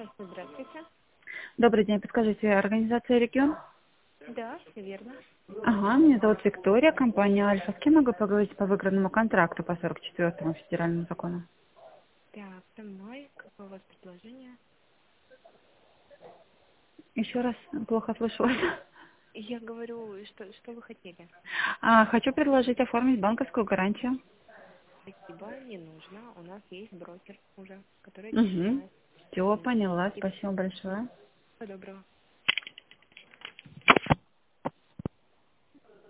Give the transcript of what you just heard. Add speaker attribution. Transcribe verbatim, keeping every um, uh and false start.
Speaker 1: Здравствуйте.
Speaker 2: Добрый день, подскажите, организация «Регион»?
Speaker 1: Да, все верно.
Speaker 2: Ага, меня зовут Виктория, компания «Альфа». С кем могу поговорить по выигранному контракту по сорок четвёртому федеральному закону?
Speaker 1: Так, со мной, какое у вас предложение?
Speaker 2: Еще раз, плохо слышу вас.
Speaker 1: Я говорю, что, что вы хотели?
Speaker 2: А, хочу предложить оформить банковскую гарантию.
Speaker 1: Спасибо, не нужно. У нас есть брокер уже, который этим
Speaker 2: Угу.
Speaker 1: занимается.
Speaker 2: Все,
Speaker 1: Мгм.
Speaker 2: поняла,
Speaker 1: И
Speaker 2: спасибо большое.
Speaker 1: всего доброго.